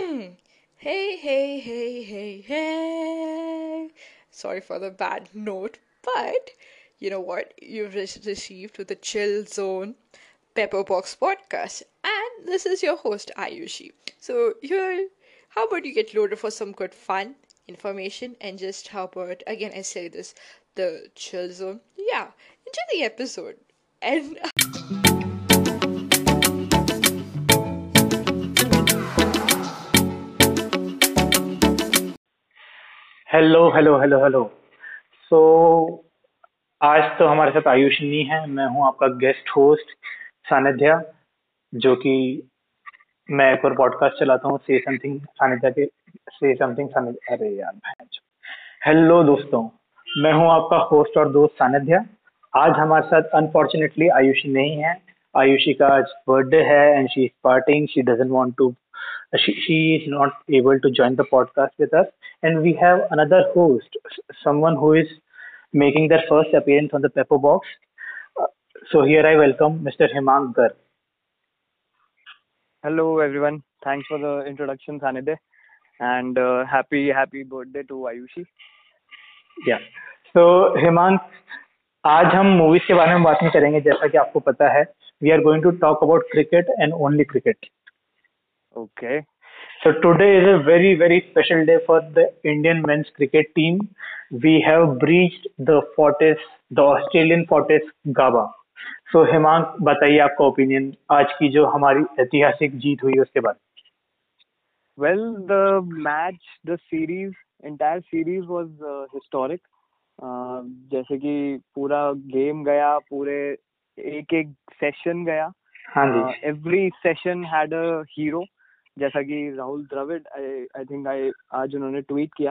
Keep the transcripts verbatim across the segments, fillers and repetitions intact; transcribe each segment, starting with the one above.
Hey, hey, hey, hey, hey. Sorry for the bad note, but you know what? You've re- received with the Chill Zone Pepperbox podcast, and this is your host Ayushi. So, you're how about you get loaded for some good fun, information, and just how about again I say this, the Chill Zone. Yeah, enjoy the episode. And hello hello hello hello so आज तो हमारे साथ आयुष नहीं है। मैं हूं आपका guest host Sanidhya, जो कि मैं एक और पॉडकास्ट चलाता हूं से समथिंग सानिध्या के से समथिंग सानिध्या। अरे यार भैंस। हेलो दोस्तों, मैं हूं आपका होस्ट और दोस्त सानिध्या। आज हमारे साथ अनफॉर्चुनेटली आयुषी नहीं है। आयुषी का आज बर्थडे है and she is partying, she doesn't want to she, she is not able to join the podcast with us, and we have another host, someone who is making their first appearance on the Pepper Box. Uh, so here I welcome Mister Himang Gar. Hello everyone. Thanks for the introduction, Sanide, and uh, happy happy birthday to Ayushi. Yeah. So Himang, आज हम movies के बारे में बात नहीं करेंगे, जैसा कि आपको पता है। We are going to talk about cricket and only cricket. Okay. So today is a very very special day for the Indian men's cricket team. We have breached the fortress, the Australian fortress Gaba. So Hemang, बताइए आपका opinion आज की जो हमारी ऐतिहासिक जीत हुई उसके बाद। Well, the match, the series, entire series was uh, historic. Uh, जैसे कि पूरा गेम गया, पूरे एक एक सेशन गया. हाँ जी। Every session had a hero. जैसा कि Rahul Dravid, I I think I आज उन्होंने ट्वीट किया,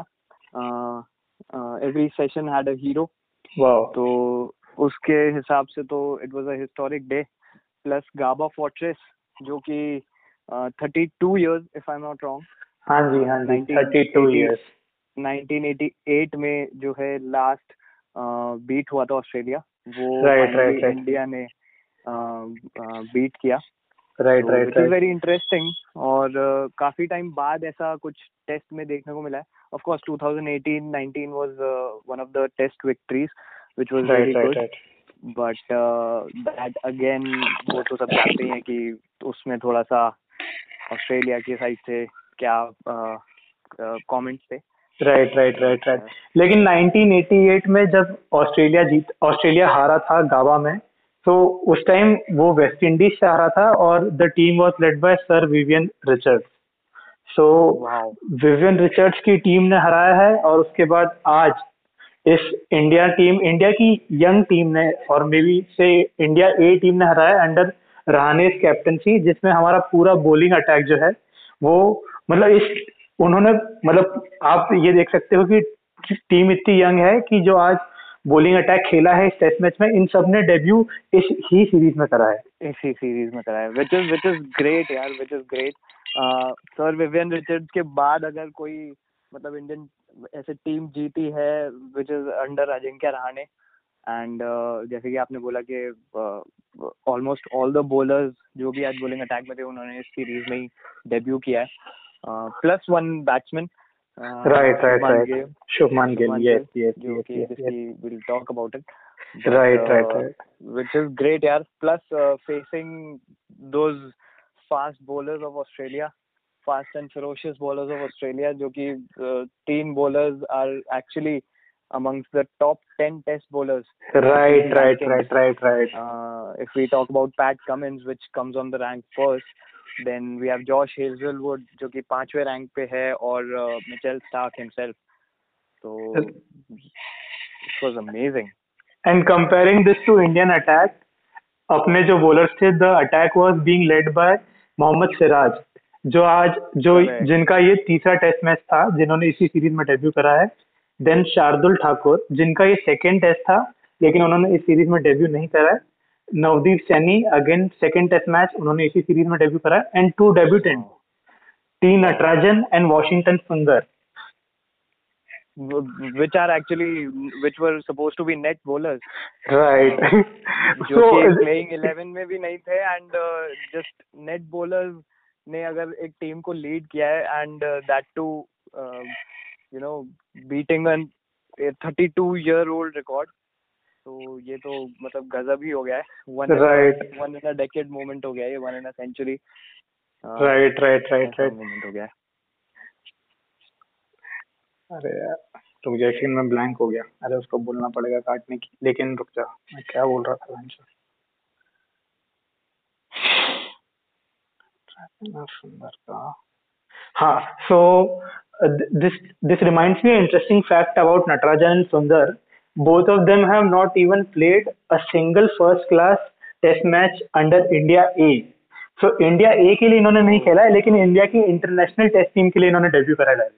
every session had a hero. Wow. तो उसके हिसाब से तो it was a historic day. Plus Gaba fortress, जो कि thirty two years if I am not wrong, हाँ जी हाँ जी, thirty two years nineteen eighty eight में जो है लास्ट बीट हुआ था ऑस्ट्रेलिया, वो right finally right right India ने बीट किया. राइट तो right which is right very interesting. और uh, काफी टाइम बाद ऐसा कुछ टेस्ट में देखने को मिला है. Of course twenty eighteen nineteen was one of the test victories which was very right right good. Right but that again, वो तो सब जानते हैं कि उसमें थोड़ा सा ऑस्ट्रेलिया की साइड से क्या कमेंट्स थे. राइट राइट राइट राइट लेकिन नाइनटीन एटी एट में जब ऑस्ट्रेलिया जीत ऑस्ट्रेलिया हारा था गावा में, तो उस टाइम वो वेस्ट इंडीज से हारा था और the team was led by sir Vivian Richards. So wow. Vivian Richards की टीम ने हराया है, और उसके बाद आज इस इंडिया टीम इंडिया की यंग टीम ने, और मे बी से इंडिया ए टीम ने हराया अंडर रहानेस कैप्टनसी, जिसमें हमारा पूरा बॉलिंग अटैक जो है वो, मतलब इस उन्होंने, मतलब आप ये देख सकते हो कि टीम इतनी यंग है कि जो आज बॉलिंग अटैक खेला है इस टेस्ट मैच में, इन सब ने डेब्यू इस ही सीरीज में करा है। इसी सीरीज में करा है, which is which is great यार, which is great. Sir Vivian Richards के बाद अगर कोई मतलब इंडियन ऐसे टीम जीती है which is under Ajinkya Rahane. And uh, जैसे कि आपने बोला कि ऑलमोस्ट ऑल द बॉलर्स जो भी आज बॉलिंग अटैक में थे उन्होंने इस सीरीज में ही डेब्यू किया है. Plus one batsman, right right right Shubman Gill, Shubman yes Gill, yes जो यस कि यस यस जिसकी will talk about it. Right right right which is great यार. Plus uh, facing those fast bowlers of Australia, fast and ferocious bowlers of Australia, जो कि uh, तीन bowlers are actually amongst the top ten test bowlers. right right rankings. right right right Uh, if we talk about Pat Cummins, which comes on the rank first, then we have Josh Hazelwood, जो कि पांचवे rank पे है, और uh, Mitchell Starc himself. So it was amazing. And comparing this to Indian attack, अपने जो bowlers थे, the attack was being led by Mohammed Siraj, जो आज जो Correct. जिनका ये तीसरा टेस्ट मैच था, जिन्होंने इसी सीरीज में डेब्यू करा है. देन शार्दुल ठाकुर, जिनका ये सेकेंड टेस्ट था लेकिन उन्होंने इस सीरीज में डेब्यू नहीं करा है. Navdeep Saini, again second test match, उन्होंने इसी सीरीज में डेब्यू करा है. And two debutant, Wow. T Natarajan and Washington Sundar, which are actually which were supposed to be net bowlers, right. जो सो कि playing eleven में भी नहीं थे, and uh, just net bowlers ने अगर एक टीम को लीड किया है and that too you know beating an thirty two year old record, तो ये तो मतलब गजब ही हो गया है. One right one in a decade moment हो गया है, one in a century right right right right moment हो गया है. अरे यार रुक जा, एक्चुअली मैं ब्लैंक हो गया. अरे उसको बोलना पड़ेगा काटने की, लेकिन रुक जा, मैं क्या बोल रहा था वंश? सुंदर का, हाँ. सो this this reminds me an interesting fact about Natarajan and Sundar. Both of them have not even played a single first class test match under India A. So India A के लिए इन्होंने नहीं खेला है, लेकिन इंडिया की international test team के लिए इन्होंने डेब्यू करा है.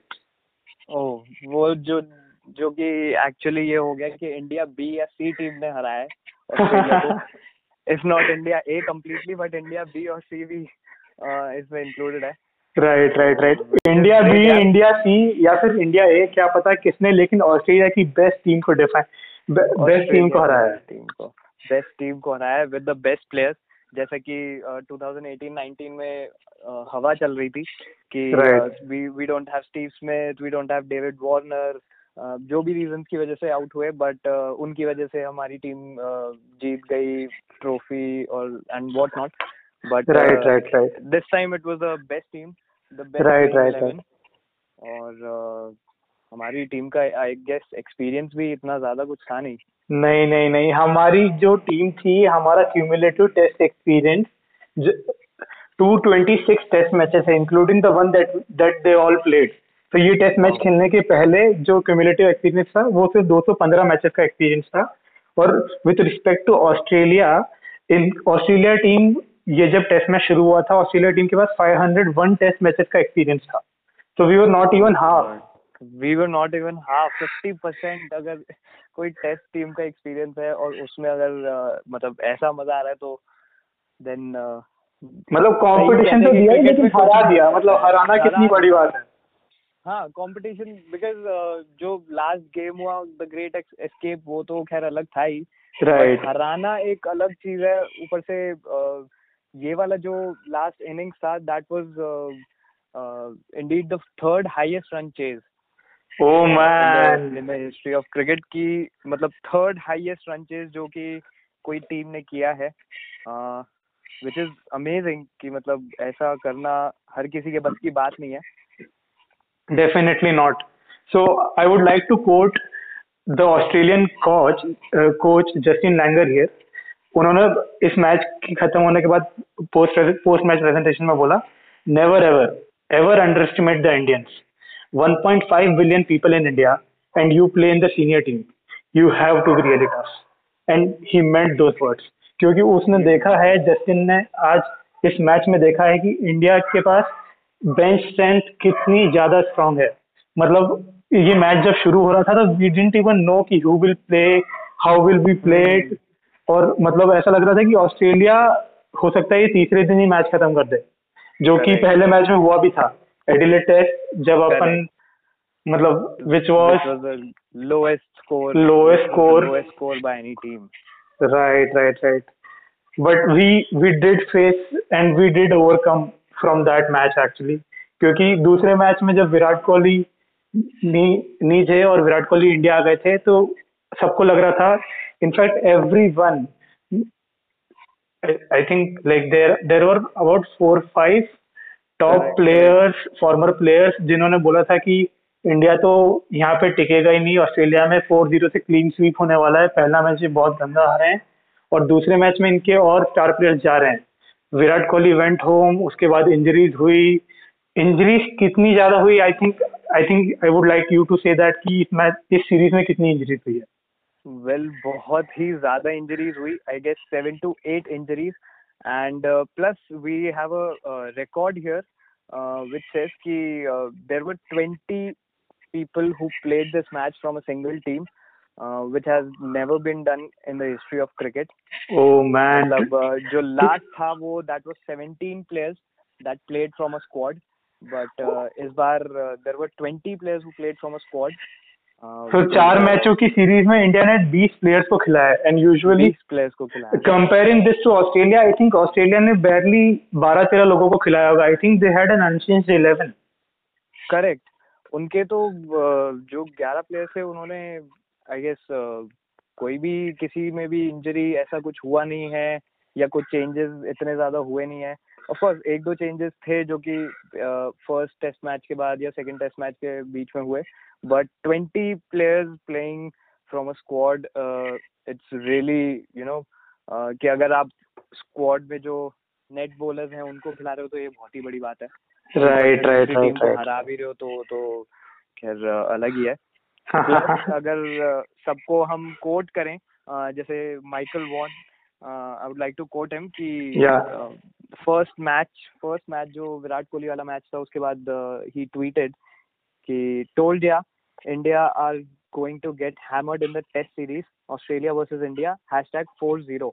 ओह, वो जो जो कि एक्चुअली ये हो गया कि इंडिया बी या सी टीम ने हराया है ऑस्ट्रेलिया को. If not India A completely, but India B और सी भी इसमें इंक्लूडेड है. Right right right India B, India C या फिर इंडिया ए, क्या पता किसने, लेकिन ऑस्ट्रेलिया की बेस्ट टीम को डिफाइन, बेस्ट टीम को हराया है. टीम को बेस्ट टीम को हराया है विद द बेस्ट प्लेयर्स. जैसा कि ट्वेंटी एटीन नाइनटीन में uh, हवा चल रही थी कि we we don't have Steve Smith, we don't have David Warner, जो भी रीजंस की वजह से आउट हुए, बट uh, उनकी वजह से हमारी टीम uh, जीत गई ट्रॉफी और and what not. But right right right this time it was the best team, the best right right right. और uh, हमारी टीम का आई गेस एक्सपीरियंस भी इतना ज्यादा कुछ था नहीं. नहीं नहीं नहीं हमारी जो टीम थी, हमारा cumulative test experience two twenty six test matches है, including the one that that they all played. तो ये टेस्ट मैच खेलने के पहले जो क्यूमुलेटिव एक्सपीरियंस था वो सिर्फ दो सौ पंद्रह मैचेस का एक्सपीरियंस था. और with respect to Australia, in Australia team, ये जब टेस्ट मैच शुरू हुआ था, ऑस्ट्रेलिया टीम के पास five hundred one test matches का एक्सपीरियंस था. तो we were not even half we were not even half fifty percent. अगर कोई टेस्ट टीम का एक्सपीरियंस है और उसमें अगर uh, मतलब ऐसा मजा आ रहा है तो देन uh, मतलब कंपटीशन तो दिया ही, लेकिन हरा दिया. मतलब हराना कितनी बड़ी बात है. हाँ, कंपटीशन, बिकॉज जो लास्ट गेम हुआ द ग्रेट एस्केप, वो तो खैर अलग था ही. राइट. हराना एक अलग चीज है. ऊपर से uh, ये वाला जो लास्ट इनिंग्स था, that was indeed the third highest run chase Oh man, in the history of cricket की. मतलब थर्ड हाईएस्ट रन चेज जो कि कोई टीम ने किया है, विच इज अमेजिंग. कि मतलब ऐसा करना हर किसी के बस की बात नहीं है. definitely not. So I would like to quote the Australian coach, uh, coach Justin Langer here. उन्होंने इस मैच की खत्म होने के बाद पोस्ट पोस्ट मैच प्रेजेंटेशन में बोला, never ever ever underestimate the Indians. one point five billion people in India and you play in the senior team. You have to be really tough. And he meant those words. क्योंकि उसने देखा है, Justin ने आज इस match में देखा है कि इंडिया के पास बेंच स्ट्रेंथ कितनी ज्यादा स्ट्रांग है. मतलब ये मैच जब शुरू हो रहा था तो वी डिडंट इवन नो कि who will play, how will be played. और मतलब ऐसा लग रहा था कि ऑस्ट्रेलिया हो सकता है ये तीसरे दिन ही मैच खत्म कर दे, जो कि पहले मैच में हुआ भी था, एडिलेड टेस्ट, जब अपन मतलब which was lowest score lowest score lowest score by any team. Right right right. But we we did face and we did overcome from that match actually. क्योंकि दूसरे मैच में जब विराट कोहली नहीं थे और विराट कोहली इंडिया आ गए थे, तो सबको लग रहा था, in fact everyone, I think like there there were about four five top players, former players, जिन्होंने बोला था कि इंडिया तो यहाँ पे टिकेगा ही नहीं, ऑस्ट्रेलिया में फोर जीरो से क्लीन स्वीप होने वाला है, पहला मैच बहुत गंदा आ रहे हैं और दूसरे मैच में इनके और स्टार प्लेयर्स जा रहे हैं. विराट कोहली वेंट होम, उसके बाद इंजरीज हुई. इंजरीज कितनी ज्यादा हुई, I think I think I would like you to say that कि इस मैच इस सीरीज में कितनी इंजरीज हुई है. वेल well, बहुत ही ज्यादा इंजरीज हुई. I guess seven to eight injuries. And uh, plus we have a uh, record here uh, which says ki uh, there were twenty people who played this match from a single team, uh, which has never been done in the history of cricket. Oh man. मतलब uh, जो last था वो that was seventeen players that played from a squad, but uh, इस बार uh, there were twenty players who played from a squad. सो चार मैचों की series में India ने बीस प्लेयर्स को खिलाया एंड यूजुअली बीस प्लेयर्स को खिलाया। Comparing this to Australia, I think Australia ने बैरली बारह तेरह लोगों को खिलाया होगा। I think they had an unchanged eleven. Correct. उनके तो अ, जो ग्यारह प्लेयर्स थे उन्होंने आई गेस कोई भी किसी में भी इंजरी ऐसा कुछ हुआ नहीं है या कुछ चेंजेस इतने ज्यादा हुए नहीं है। ऑफ कोर्स एक दो चेंजेस थे जो कि फर्स्ट टेस्ट मैच के बाद या सेकंड टेस्ट मैच के बीच में हुए, but twenty players playing from a squad, it's really you know कि अगर आप स्क्वाड में जो नेट बॉलर्स हैं उनको खिला रहे हो तो ये बहुत ही बड़ी बात है। राइट राइट टीम राइट को राइट हरा भी रहे हो तो तो खैर अलग ही है। प्लस अगर अ, सबको हम कोट करें, अ, जैसे Michael Vaughan, I would like to quote him कि Yeah. First match first match जो विराट कोहली वाला मैच था उसके बाद ही ट्वीटेड कि told ya India are going to get hammered in the test series Australia versus India hashtag four zero.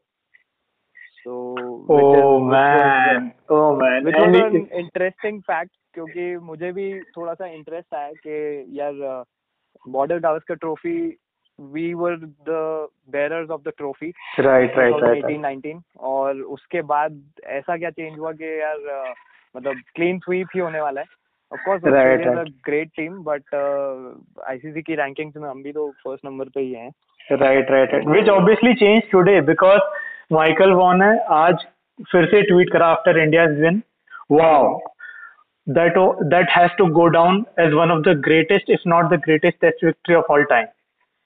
So which is Oh which was man, oh man. which was And an it, interesting fact, क्योंकि मुझे भी थोड़ा सा interest आया कि यार Border Gavaskar trophy we were the bearers of the trophy right, right, right, eighteen right. Nineteen, और उसके बाद ऐसा क्या चेंज हुआ कि यार अ, मतलब क्लीन स्वीप ही होने वाला है। Of course Right, Australia is a right. Great team, but ICC की रैंकिंग्स में हम भी तो फर्स्ट नंबर पे ही हैं। Right, right, right. Which obviously changed today because Michael Vaughan ने आज फिर से ट्वीट करा after India's win. Wow, that o- that has to go down as one of the greatest, if not the greatest, test victory of all time.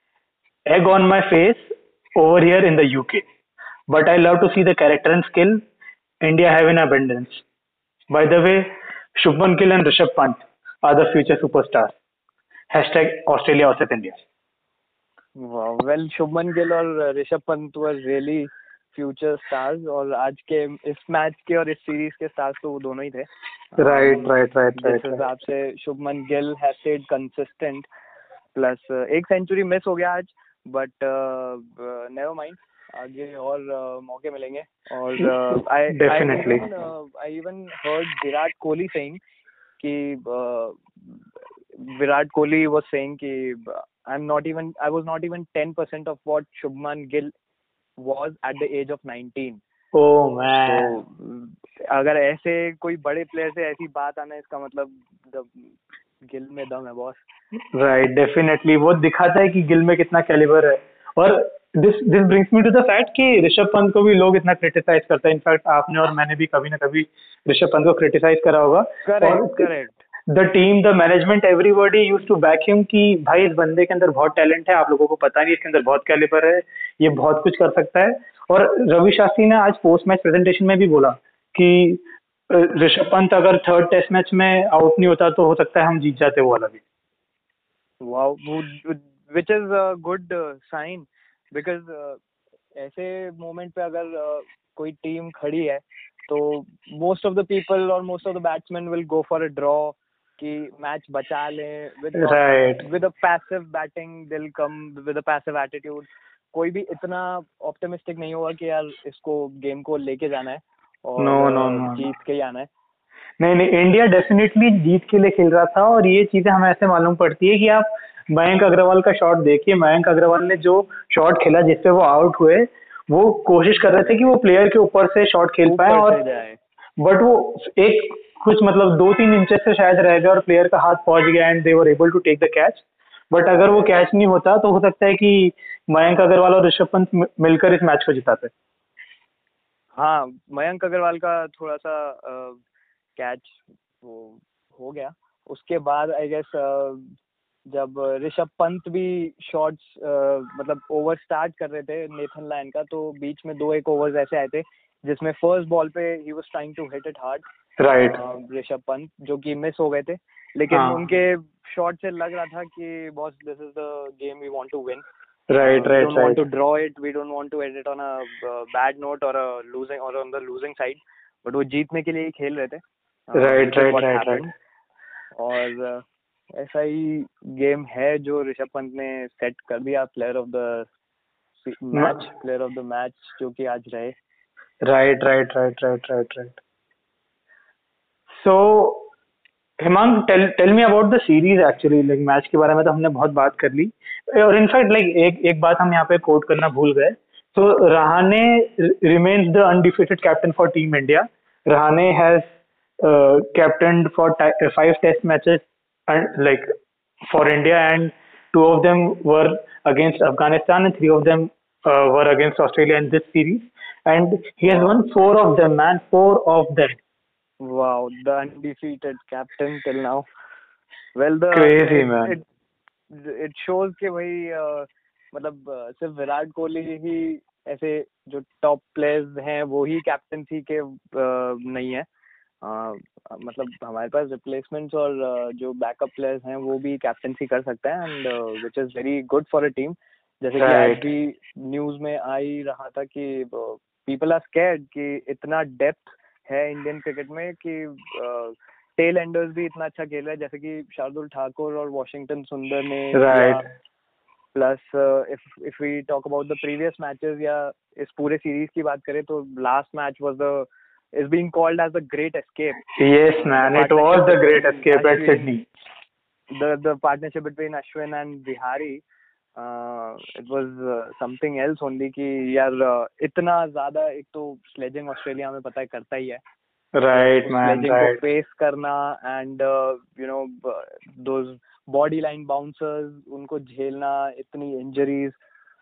Egg on my face over here in the U K, but I love to see the character and skill India have in abundance. By the way, Shubman Gill and Rishabh Pant are the future superstars. Hashtag Australia versus India. Well Shubman Gill और Rishabh Pant were really future stars, और आज के इस match के और इस series के stars तो वो दोनों ही थे। Right, right, right, जिस right, right. हिसाब से Shubman Gill has stayed consistent, plus एक सेंचुरी मिस हो गया आज, बट नेवर माइंड, आगे और uh, मौके मिलेंगे। और I Definitely. I even heard Virat Kohli saying कि uh, Virat Kohli was saying कि I am not even I was not even ten percent of what Shubman Gill was at the age of nineteen. Oh man. तो अगर ऐसे कोई बड़े प्लेयर से ऐसी बात आना, इसका मतलब द गिल में दम है बॉस। Right, definitely. वो दिखाता है कि गिल में कितना कैलिबर है। और this this brings me to the fact कि ऋषभ पंत को भी लोग इतना क्रिटिसाइज करते हैं। इनफैक्ट आपने और मैंने भी कभी ना कभी ऋषभ पंत को क्रिटिसाइज करा होगा। Correct correct. The team, the management, everybody used to back him कि भाई इस बंदे के अंदर बहुत टैलेंट है, आप लोगों को पता नहीं, इसके अंदर बहुत कैलिबर है, ये बहुत कुछ कर सकता है। और रवि शास्त्री ने आज पोस्ट मैच प्रेजेंटेशन में भी बोला कि अ, ऋषभ पंत अगर थर्ड टेस्ट मैच में आउट नहीं होता तो हो सकता है हम जीत जाते वो वाला भी। Wow, which is a good sign, because ऐसे मोमेंट पे अगर uh, कोई टीम खड़ी है तो मोस्ट ऑफ द पीपल और most of the batsman will go for a draw कि मैच बचा लें with Right. With a passive batting, they will come with a passive attitude. कोई भी इतना ऑप्टिमिस्टिक नहीं होगा कि यार इसको गेम को लेके जाना है और No, no, uh, no, जीत no. के ही आना है। नहीं नहीं, इंडिया डेफिनेटली जीत के लिए खेल रहा था। और ये चीजें हमें ऐसे मालूम पड़ती है कि आप मयंक अग्रवाल का शॉट देखिए। मयंक अग्रवाल ने जो शॉट खेला जिससे वो आउट हुए, वो कोशिश कर रहे थे कि वो प्लेयर के ऊपर से शॉट खेल पाए, ऊपर और से जाए। बट वो एक कुछ मतलब दो तीन इंचेस से शायद रह गया और प्लेयर का हाथ पहुंच गया and they were able to take the catch. But अगर वो कैच नहीं होता तो हो सकता है कि मयंक अग्रवाल और ऋषभ पंत मि- मिलकर इस मैच को जिताते। हाँ, मयंक अग्रवाल का थोड़ा सा कैच वो हो गया। उसके बाद आई गेस जब ऋषभ पंत भी शॉट्स मतलब ओवर स्टार्ट कर रहे थे नेथन लायन का, तो बीच में दो एक ओवर्स ऐसे आए थे जिसमें फर्स्ट बॉल पे ही was trying to hit it hard, right. Rishabh Pant, जो कि मिस हो गए थे। लेकिन हाँ। उनके शॉट से लग रहा था कि boss this is the game we want to win, right we right don't want to right draw it, we don't want to end it on a uh, bad note or a losing or on the losing side, but वो जीतने के लिए ही खेल रहे थे। uh, Right, which is right, what right, happened. और uh, ऐसा ही game है जो ऋषभ पंत ने सेट कर दिया player of the match, player of the match जो कि आज रहे। Right right right right right right. So Hemang, tell tell me about the series actually, like match के बारे में तो हमने बहुत बात कर ली, और इनफैक्ट लाइक एक एक बात हम यहाँ पे कोट करना भूल गए। तो Rahane remains the undefeated captain for team India. Rahane has captained for five test matches like for India, and two of them were against Afghanistan and three of them uh, were against Australia in this series, and he has Wow. won four of them, man, four of them. Wow, the undefeated captain till now. Well, the Crazy, it, man. it it shows कि भाई uh, मतलब uh, सिर्फ विराट कोहली ही ऐसे जो top players हैं वो ही captaincy के uh, नहीं है। uh, मतलब हमारे पास रिप्लेसमेंट्स और uh, जो बैकअप प्लेयर्स हैं वो भी कैप्टनसी कर सकते हैं, and which is very good for a team. जैसे कि आज Right. भी न्यूज में आ ही रहा था कि पीपल आर स्कैर्ड कि इतना डेप्थ है इंडियन क्रिकेट में कि टेल एंडर्स भी इतना अच्छा खेल रहे हैं, जैसे कि शार्दुल ठाकुर और वॉशिंगटन सुंदर ने। Right. Plus if if we talk about the previous matches या इस पूरे सीरीज की बात करें तो last match was the is being called as the great escape. Yes, man, The it was the great partnership escape at between Sydney. the the partnership between Ashwin and Vihari, uh, it was uh, something else only कि यार uh, इतना ज़्यादा, एक तो sledging Australia में पता है करता ही है, Right, man, स्लेजिंग को right. फेस करना, and you know those body line bouncers, उनको झेलना, इतनी injuries.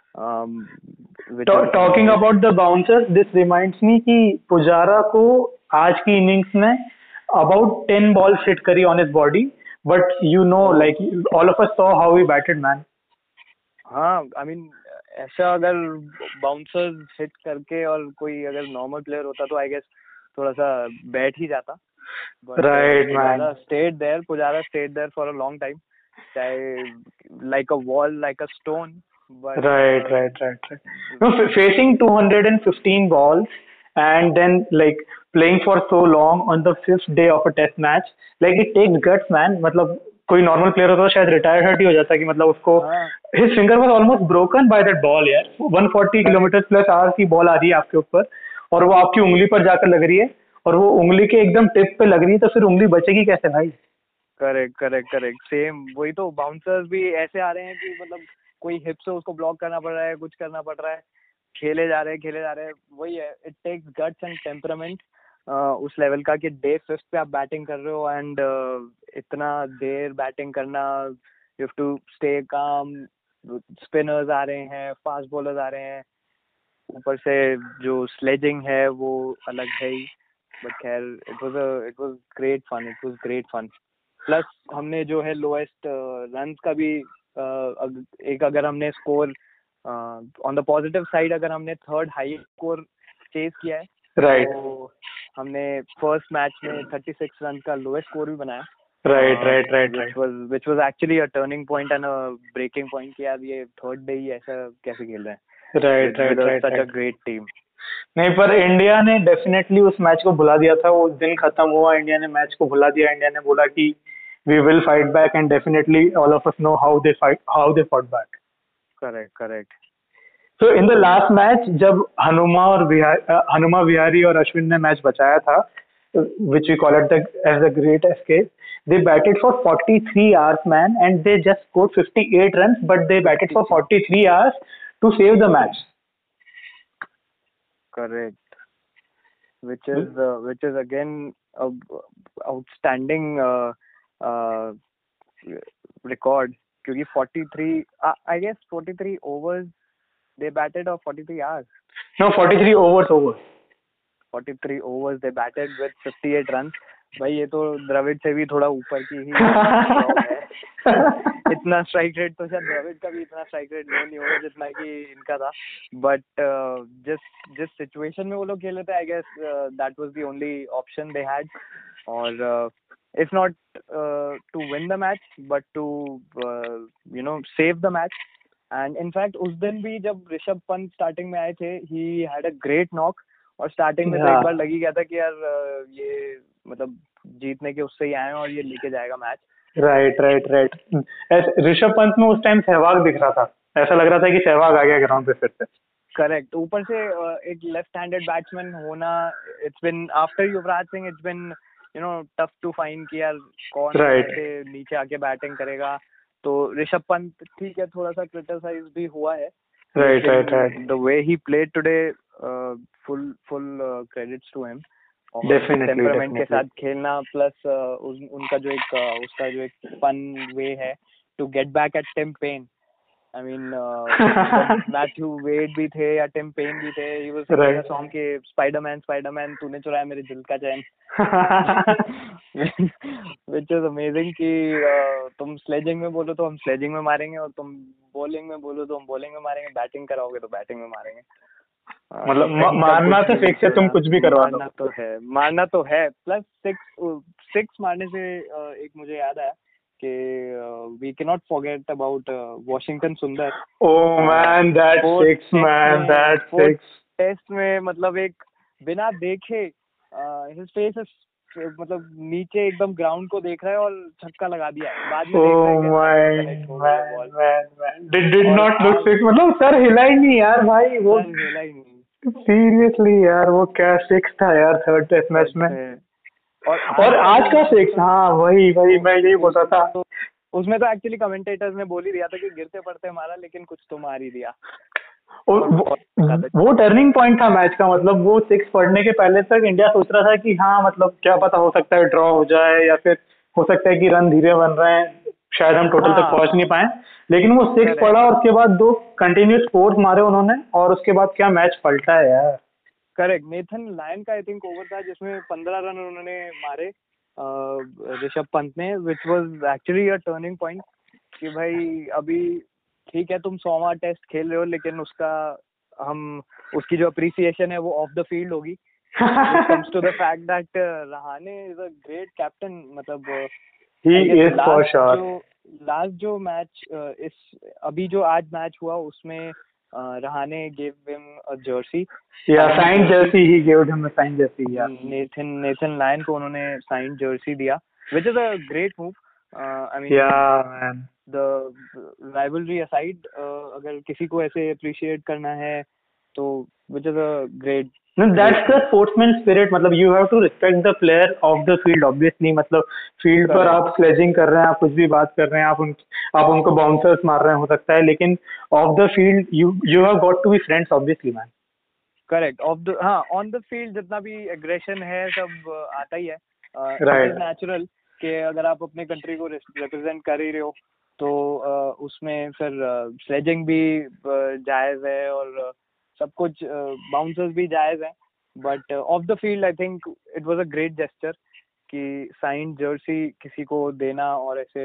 Ta- Talking about the bouncers, this reminds me कि पुजारा को आज की इनिंग्स में about ten balls hit करी on his body, but you know, like all of us saw how he batted, man. हाँ, आई मीन ऐसा अगर bouncers hit करके और कोई अगर नॉर्मल प्लेयर होता तो आई गेस थोड़ा सा बैठ ही जाता, but Right, man. Pujara stayed there Pujara stayed there for a long time, चाहे like a wall, like a stone, but Right, uh, right, right, right. No, f- facing two hundred fifteen balls and then like playing for so long on the fifth day of a test match, like it takes guts, man. मतलब कोई normal player होता तो शायद retired हट ही हो जाता, कि मतलब उसको हाँ, his finger was almost broken by that ball, यार। one forty kilometers plus hour की बॉल आ रही है आपके ऊपर, और वो आपकी उंगली पर जाकर लग रही है, और वो उंगली के एकदम टिप पे लग रही है, तो फिर उंगली बचेगी कैसे भाई? करेक्ट करेक्ट करेक्ट सेम वही तो, बाउंसर्स भी ऐसे आ रहे हैं कि मतलब कोई हिप से उसको ब्लॉक करना पड़ रहा है, कुछ करना पड़ रहा है, खेले जा रहे हैं खेले जा रहे हैं वही है। It takes guts and temperament उस लेवल का कि डे फिफ्थ पे आप बैटिंग कर रहे हो, एंड uh, इतना देर बैटिंग करना, you have to stay calm, spinners आ रहे हैं, फास्ट बॉलर्स आ रहे हैं, ऊपर से जो स्लेजिंग है वो अलग है ही। बट खैर, it was a it was great fun, it was great fun. Plus हमने जो है लोएस्ट रन्स का भी uh, अग, एक अगर हमने score on the positive side, अगर हमने थर्ड हाई स्कोर चेज किया है, Right. तो हमने फर्स्ट मैच में थर्टी सिक्स रन का लोएस्ट स्कोर भी बनाया, Right, right, right, which right. was which was actually a turning point and a breaking point कि यार ये थर्ड डे ही ऐसा कैसे खेल रहे हैं Right, with, right, with a, right, such right. a great team. नहीं, पर इंडिया ने डेफिनेटली उस मैच को भुला दिया था। वो दिन खत्म हुआ, इंडिया ने मैच को भुला दिया। इंडिया ने बोला कि we will fight back, and definitely all of us know how they fight how they fought back. Correct, correct. So in the last match, जब हनुमा और विहारी हनुमा विहारी और अश्विन ने मैच बचाया था, which we call it the as a great escape, they batted for forty-three hours, man, and they just scored fifty-eight runs, but they batted for forty-three hours to save the match. Correct. Which is uh, which is again a outstanding uh, uh, record, क्योंकि forty-three uh, I guess forty-three overs they batted, or forty-three hours. No, forty-three overs over. forty-three overs they batted with fifty-eight runs. भाई ये तो द्रविड़ से भी थोड़ा ऊपर की ही job है। इतना स्ट्राइक रेट तो शायद द्रविड़ का भी इतना स्ट्राइक रेट नहीं होगा जितना कि इनका था, बट जिस जिस सिचुएशन में वो लोग खेल रहे थे, I guess that was the only option they had, और if not to win the match but to you know save the match. And in fact उस दिन भी जब ऋषभ पंत स्टार्टिंग में आए थे, he had a great knock, और स्टार्टिंग में तो एक बार लगी गया था कि यार ये मतलब जीतने के उससे ही आए और ये लेके जाएगा match. Right right right Rishabh Pant में उस टाइम सहवाग दिख रहा था, ऐसा लग रहा था कि सहवाग आ गया ग्राउंड पे फिर से। करेक्ट, ऊपर से एक लेफ्ट हैंडेड बैट्समैन होना, it's been after Yuvraj Singh, it's been you know tough to find कि यार कौन Right. ऐसे नीचे आके बैटिंग करेगा. तो ऋषभ पंत ठीक है, थोड़ा सा क्रिटिसाइज भी हुआ है. Right, right, right. The way he played today, full full credits to him. और Definitely, टेम्परामेंट के definitely. साथ खेलना, प्लस उन, उनका जो एक uh, उसका जो एक फन वे है to get back at Tim Paine. I mean, uh, Matthew Wade भी थे या टिम पेन भी थे. He was singing a song के स्पाइडरमैन स्पाइडरमैन तूने चुराया मेरे दिल का चैन. Which is amazing कि uh, तुम स्लेजिंग में बोलो तो हम स्लेजिंग में मारेंगे, और तुम बॉलिंग में बोलो तो हम बॉलिंग में मारेंगे, बैटिंग कराओगे तो बैटिंग में मारेंगे. Uh, मतलब कहीं का मारना कुछ तो नहीं फिक्स है, तुम छोड़ा. कुछ भी करवा दो. मारना तो है, मारना तो है. प्लस सिक्स सिक्स मारने से uh, एक मुझे याद आया कि we can not forget about Washington Sundar. Oh man, that Fourth six, test man, में- that fourth six. टेस्ट में मतलब एक बिना देखे हिज फेस मतलब नीचे एकदम ग्राउंड को देख रहा है और छक्का लगा दिया. बाद में देख रहा Oh है my connect हो गया man, ball. man, man. Did did और not look आज- six. मतलब सर हिला ही नहीं यार भाई वो. सर हिला ही नहीं. Seriously यार वो क्या सिक्स था यार थर्ड टेस्ट मैच में. और और आज का सिक्स, हाँ वही वही मैं यही बोल रहा था. तो उसमें तो एक्चुअली कमेंटेटर्स ने बोल ही दिया था कि गिरते पड़ते मारा, लेकिन कुछ तो मार ही दिया. और वो, वो टर्निंग पॉइंट था मैच का. मतलब वो सिक्स पढ़ने के पहले तक इंडिया सोच रहा था कि हाँ मतलब क्या पता हो सकता है ड्रॉ हो जाए, या फिर हो सकता है कि रन धीरे बन रहे हैं, शायद हम टोटल हाँ. तक पहुंच नहीं पाए. लेकिन वो सिक्स Correct. पड़ा और उसके बाद दो कंटिन्यूस फोर्स मारे उन्होंने, और उसके बाद क्या मैच पलटा है यार. करेक्ट. नेथन लायन का आई थिंक ओवर था जिसमें पंद्रह रन उन्होंने मारे ऋषभ पंत ने, which was actually a turning point कि भाई अभी ठीक है तुम सौवां टेस्ट खेल रहे हो, लेकिन उसका हम उसकी जो अप्रिसिएशन है वो ऑफ द फील्ड होगी. Comes to the fact that Rahane is a great captain. मतलब ही इज फॉर श्योर. जो लास्ट जो मैच इस अभी जो आज मैच हुआ उसमें Rahane give him a jersey. Yeah sign jersey, he give him a sign jersey. Yeah Nathan Nathan Lyon को उन्होंने साइन जर्सी दिया, which is a great move. I mean yeah man, the rivalry aside, अगर किसी को ऐसे appreciate करना है तो which is a great. No, that's the sportsman spirit. मतलब you have to respect the player of the field, obviously. मतलब field पर आप स्लेजिंग कर रहे हैं, आप कुछ भी बात कर रहे हैं, आप उन आप उनको बाउंसर्स मार रहे हैं हो सकता है, लेकिन off the field you you have got to be friends, obviously, man. Correct. Off the हाँ ऑन द फील्ड जितना भी एग्रेशन है सब uh, आता ही है. Right. इट नेचुरल कि अगर आप अपने कंट्री को रिप्रेजेंट कर ही रहे हो तो uh, उसमें फिर स्लेजिंग भी uh, जायज है, और uh, सब कुछ बाउंसर्स भी जायज हैं. But off the field I think it was a great gesture कि साइन जर्सी किसी को देना. और ऐसे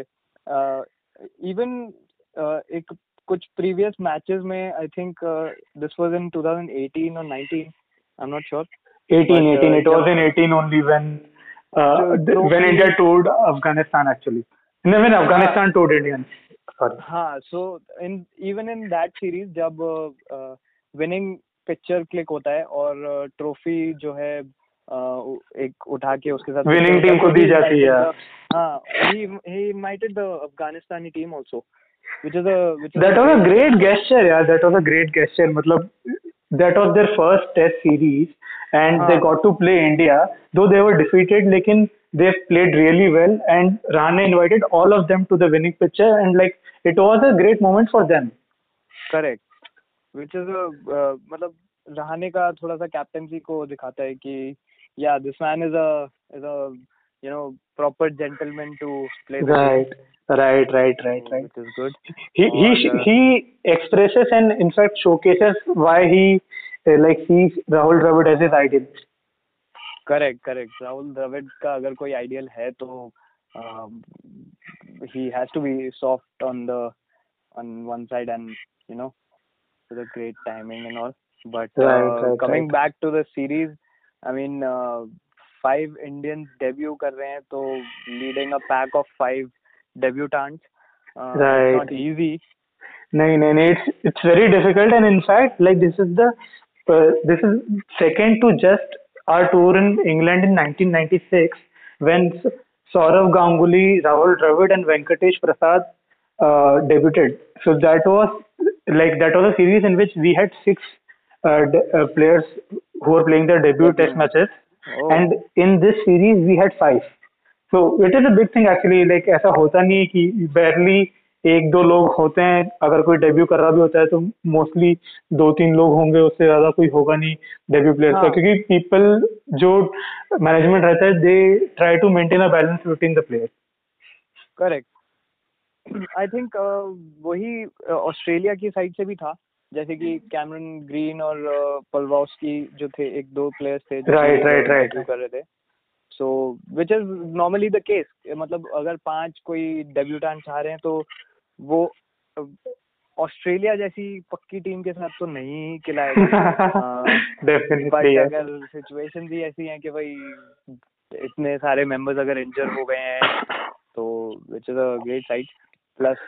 इवन uh, uh, एक कुछ प्रीवियस मैचेस में I think this was in twenty eighteen or nineteen, I am not sure. eighteen, But, eighteen. uh, It was in eighteen only when uh, जो th- when trophy- India toured Afghanistan actually. No, when Afghanistan toured India. Sorry. हाँ, so in even in that series जब winning picture click होता है और trophy जो है uh, एक उठा के उसके साथ Winning team को दी जाती है. हाँ, he he invited the Afghanistani team also, which is a which is That was a great gesture, yeah. That was a great gesture. मतलब that was their first test series and हाँ. they got to play India. Though they were defeated, लेकिन they played really well and Rahane invited all of them to the winning picture and like it was a great moment for them. Correct. Which is a uh, मतलब रहाणे का थोड़ा सा captaincy को दिखाता है कि yeah, this man is a is a you know proper gentleman to play the Right, right, right, right, game, right. which is good. He he और, uh, he expresses and in fact showcases why he uh, like sees Rahul Dravid as his idol. Correct correct. Rahul Dravid का अगर कोई ideal है तो he has to be soft on the on one side and you know with a great timing and all. But uh, Right, right, coming right. back to the series, I mean uh, five Indians debut कर रहे हैं तो leading a pack of five debutants. Uh, Right. It's not easy. नहीं नहीं नहीं it's it's very difficult and in fact like this is the uh, this is second to just our tour in England in nineteen ninety-six when Saurav Ganguly, Rahul Dravid and Venkatesh Prasad uh, debuted. So that was like that was a series in which we had six uh, de- uh, players who were playing their debut Debut. test matches Oh, and in this series we had five. So it is a big thing actually. Like ऐसा होता नहीं है कि barely एक दो लोग होते हैं, अगर कोई डेब्यू कर रहा भी होता है तो मोस्टली दो तीन लोग होंगे, उससे ज्यादा कोई होगा नहीं डेब्यू प्लेयर्स का, हाँ, क्योंकि पीपल जो मैनेजमेंट रहता है they try to maintain a balance between the players. Correct. I think वही ऑस्ट्रेलिया की साइड से भी था, जैसे कि कैमरन ग्रीन और पल्वाउस्की जो थे, एक दो प्लेयर्स थे जो राइट राइट राइट डेब्यू कर रहे थे. So which is normally the case. मतलब अगर पांच कोई डेब्यूटेंट्स आ रहे हैं तो वो ऑस्ट्रेलिया जैसी पक्की टीम के साथ तो नहीं खिलाएगा. डेफिनेटली. बट अगर सिचुएशन भी ऐसी हैं कि भाई इतने सारे मेंबर्स अगर इंजर हो गए हैं तो which is a great side. Plus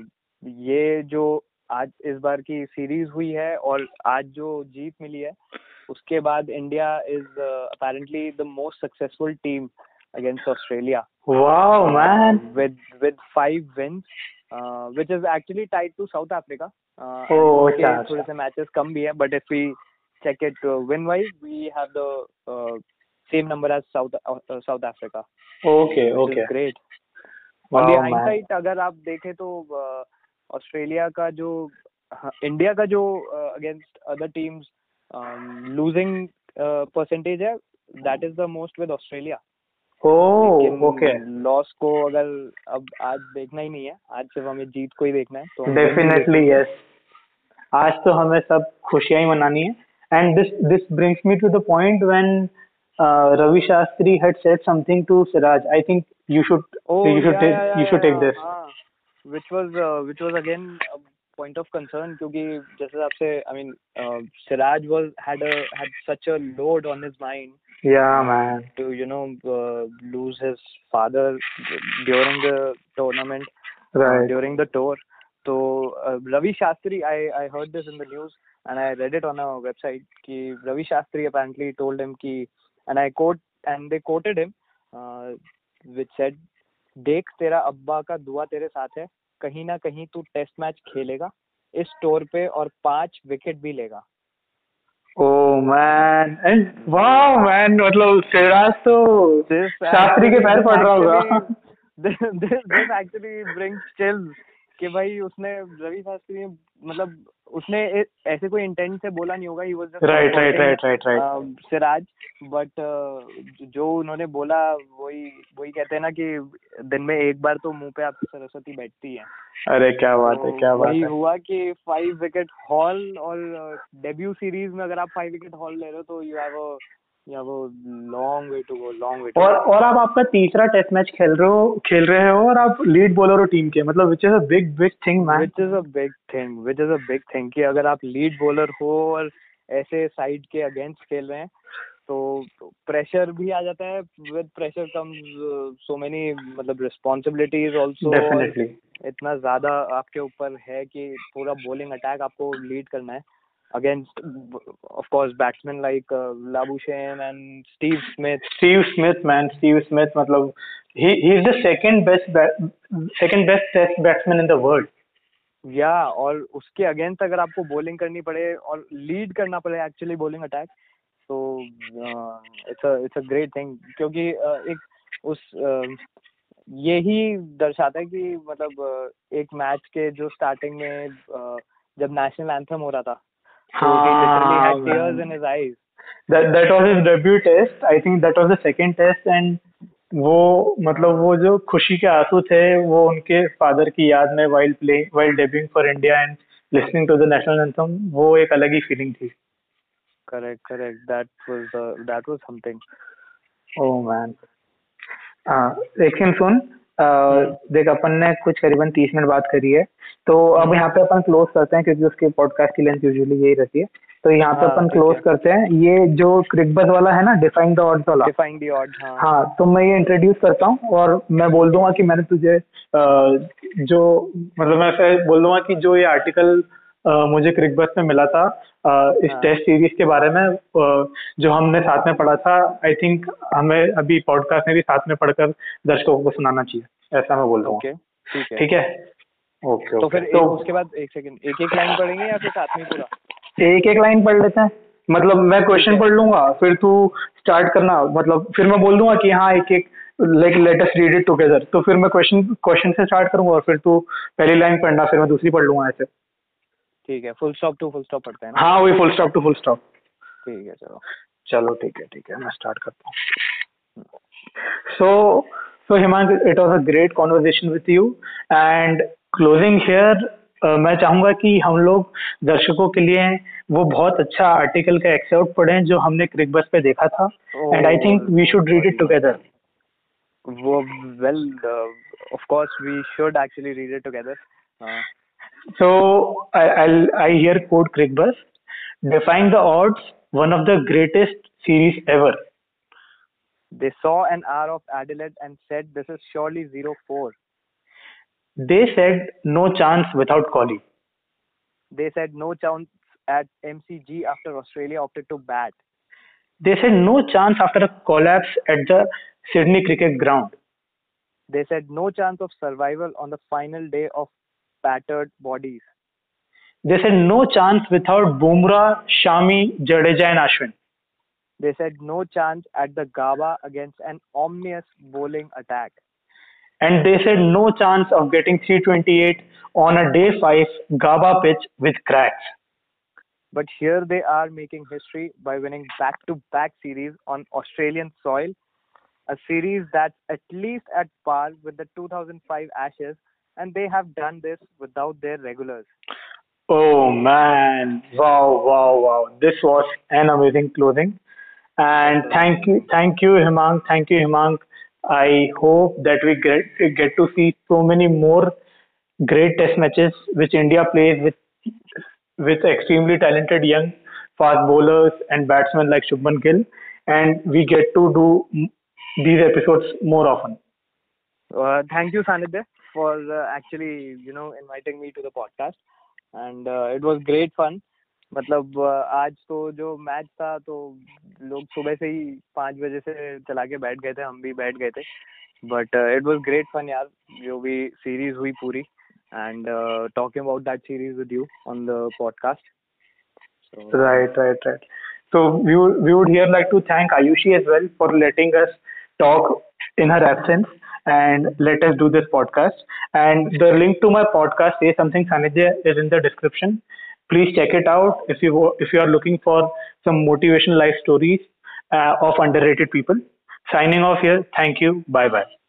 ये जो आज इस बार की सीरीज हुई है और आज जो जीत मिली है, उसके बाद India is apparently the most successful team against Australia. Wow man. With with five wins, which is actually tied to South Africa. Oh, अच्छा थोड़े से मैचेस कम भी है, but if we check it win wise we have the same number as South South Africa. Okay okay. Great. Wow, on the man. Hindsight अगर आप देखें तो ऑस्ट्रेलिया का जो इंडिया का जो against other teams losing percentage है, that is the most with Australia. Oh okay. Loss को अगर अब आज देखना ही नहीं है, आज सिर्फ हमें जीत को ही देखना है. तो डेफिनेटली यस. आज तो हमें सब खुशियां ही मनानी है. And this this brings me to the point when Ravi Shastri had said something to Siraj. I think you should Oh, you should yeah, take, yeah, yeah, you should take yeah, this. हाँ. Which was uh, which was again a point of concern, क्योंकि जैसे आपसे I mean uh, Siraj was had a had such a load on his mind. Yeah, man. To you know uh, lose his father during the tournament, Right. uh, during the tour. So uh, Ravi Shastri, I I heard this in the news and I read it on a website कि Ravi Shastri apparently told him कि, and I quote, and they quoted him, uh, which said, देख तेरा अब्बा का दुआ तेरे साथ है, कहीं ना कहीं तू टेस्ट मैच खेलेगा इस टूर पे और पांच विकेट भी लेगा. Oh man. And wow man, मतलब सिराज तो शास्त्री के पैर पड़ रहा होगा. this this actually brings chills कि भाई उसने रवि शास्त्री मतलब उसने ऐसे कोई इंटेंट से बोला नहीं होगा. He was just right right right right right Siraj. But जो उन्होंने बोला वही वही कहते हैं ना कि दिन में एक बार तो मुंह पे आपकी सरस्वती बैठती है. अरे क्या बात है, क्या बात वही है. हुआ कि फाइव विकेट हॉल, और डेब्यू सीरीज में अगर आप फाइव विकेट हॉल ले रहे हो तो you have a you have a long way to go. Long way. और और आप आपका तीसरा टेस्ट मैच खेल रहे हो खेल रहे हो और आप लीड बॉलर हो टीम के, मतलब which is a big big thing man. Which is a big thing which is a big thing कि अगर आप लीड बॉलर हो और ऐसे साइड के अगेंस्ट खेल रहे हैं तो प्रेशर भी आ जाता है. With pressure comes so many मतलब रिस्पॉन्सिबिलिटीज ऑल्सो. डेफिनेटली. इतना ज्यादा आपके ऊपर है कि पूरा बॉलिंग अटैक आपको लीड करना है against of course batsmen like uh, Labuschagne and Steve Smith. Steve Smith man, Steve Smith मतलब he he is the second best bat, second best test batsman in the world. या yeah, और उसके against अगर आपको bowling करनी पड़े और lead करना पड़े एक्चुअली बॉलिंग अटैक, तो it's a it's a great thing. क्योंकि uh, एक उस uh, यही दर्शाता है कि मतलब uh, एक मैच के जो स्टार्टिंग में uh, जब नेशनल एंथम हो रहा था, so he literally had tears in his eyes. That that was his debut test. I think that was the second test, and वो मतलब वो जो खुशी के आंसू थे वो उनके फादर की याद में while playing while debuting for India and listening to the national anthem, वो एक अलग ही फीलिंग थी. Correct, correct. That was uh, that was something. Oh man. हाँ, लेकिन सुन, देख अपन ने कुछ करीबन तीस मिनट बात करी है, तो अब यहाँ पे अपन क्लोज करते हैं क्योंकि उसके पॉडकास्ट की लेंथ यूजुअली यही रहती है. तो यहाँ पे अपन क्लोज करते हैं. ये जो क्रिकबज़ वाला है ना, डिफाइंग द ऑड्स वाला, डिफाइंग द ऑड्स, हाँ हाँ, तो मैं ये इंट्रोड्यूस करता हूँ और मैं बोल दूंगा कि मैंने तुझे जो मतलब मैं फिर बोल दूंगा कि जो ये आर्टिकल मुझे क्रिकबज़ में मिला था इस टेस्ट सीरीज के बारे में, जो हमने साथ में पढ़ा था, आई थिंक हमें अभी पॉडकास्ट में भी साथ में पढ़कर दर्शकों को सुनाना चाहिए, ऐसा मैं बोल रहा हूँ. ठीक है. ओके. तो फिर तो उसके बाद एक सेकंड एक एक लाइन पढ़ेंगे या फिर साथ में पूरा? एक एक लाइन पढ़ लेते हैं. मतलब मैं ठीक क्वेश्चन है। पढ़ लूंगा, फिर तू स्टार्ट करना, मतलब फिर मैं बोल दूंगा कि हाँ एक एक, like let us read it together. तो फिर मैं क्वेश्चन क्वेश्चन से स्टार्ट करूंगा और फिर तू पहली लाइन पढ़ना, फिर मैं दूसरी पढ़ लूंगा ऐसे। ठीक है, full stop to full stop पढ़ते हैं ना। हाँ वही, full stop to full stop. ठीक है चलो। चलो ठीक है ठीक है, मैं स्टार्ट करता हूँ। So so Himank, it was a great conversation with you, and closing here, मैं चाहूंगा कि हम लोग दर्शकों के लिए वो बहुत अच्छा आर्टिकल का एक्सर्प्ट पढ़ें जो हमने क्रिकबस पे देखा था, and I oh think we should read it sorry. Together. वो well, of course we should actually read it together. So I, I'll I here quote Crickbus: "Defying the odds, one of the greatest series ever." They saw an hour of Adelaide and said, "This is surely zero four." They said no chance without Kohli. They said no chance at M C G after Australia opted to bat. They said no chance after a collapse at the Sydney Cricket Ground. They said no chance of survival on the final day of battered bodies. They said no chance without Bumrah, Shami, Jadeja, and Ashwin. They said no chance at the Gaba against an ominous bowling attack. And they said no chance of getting three twenty-eight on a day five Gaba pitch with cracks. But here they are making history by winning back-to-back series on Australian soil, a series that's at least at par with the two thousand five Ashes, and they have done this without their regulars. Oh man, wow, wow, wow. This was an amazing closing. And thank you, thank you, Himang. Thank you, Himang. I hope that we get, get to see so many more great test matches which India plays with with extremely talented young fast bowlers and batsmen like Shubman Gill, and we get to do m- these episodes more often. Uh, thank you, Sanidhya, for uh, actually, you know, inviting me to the podcast, and uh, it was great fun. मतलब uh, आज तो जो match था तो लोग सुबह से ही पाँच बजे से चला के बैठ गए थे, हम भी बैठ गए थे, but it was great fun यार, जो भी सीरीज हुई पूरी, and talking about that series with you on the podcast. Right, right, right. So we would, we would here like to thank Ayushi as well for letting us talk in her absence and let us do this podcast. And the link to my podcast, Say Something Sanidhya, is in the description. Please check it out if you wo- if you are looking for some motivational life stories uh, of underrated people. Signing off here. Thank you. Bye bye.